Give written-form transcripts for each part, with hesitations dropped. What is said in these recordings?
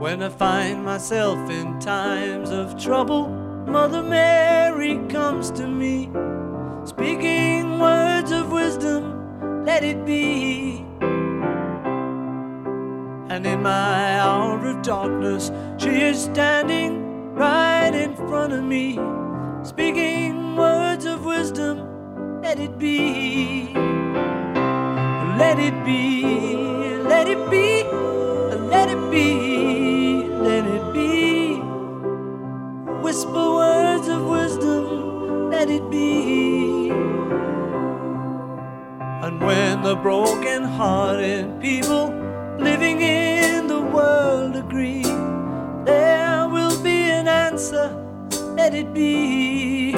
When I find myself in times of trouble, Mother Mary comes to me, speaking words of wisdom, let it be. And in my hour of darkness, she is standing right in front of me, speaking words of wisdom, let it be. Let it be, let it be, let it be, let it be. Whisper words of wisdom, let it be. And when the broken-hearted people living in the world agree, there will be an answer, let it be.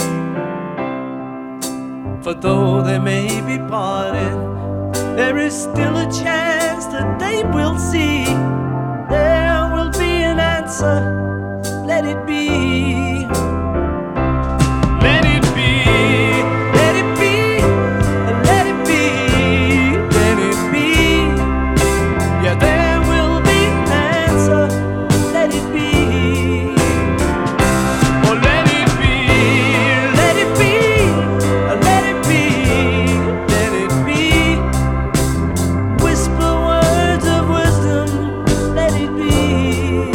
For though they may be parted, there is still a chance that they will see. There will be an answer, let it be. Let it be, let it be, let it be, let it be. Yeah, there will be an answer, let it be. Oh, let it be, let it be, let it be, let it be. Whisper words of wisdom, let it be.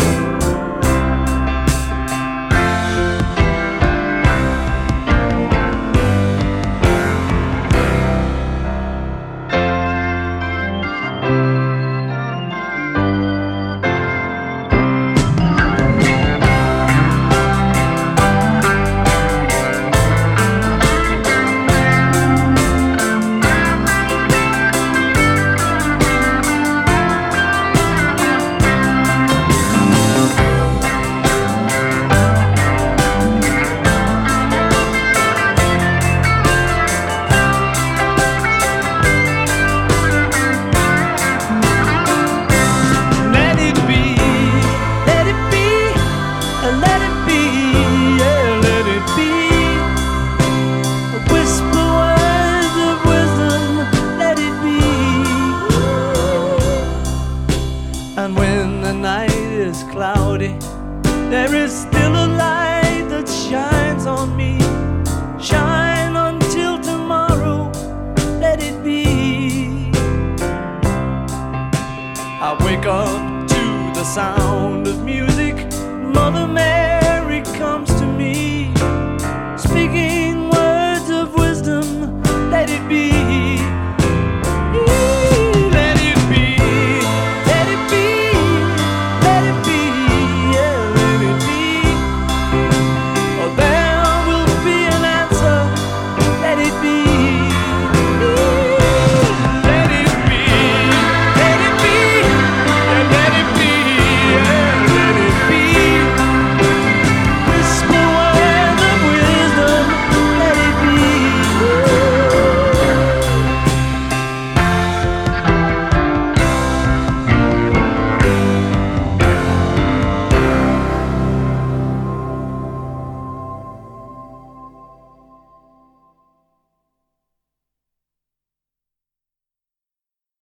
And when the night is cloudy, there is still a light that shines on me. Shine until tomorrow, let it be. I wake up to the sound of music.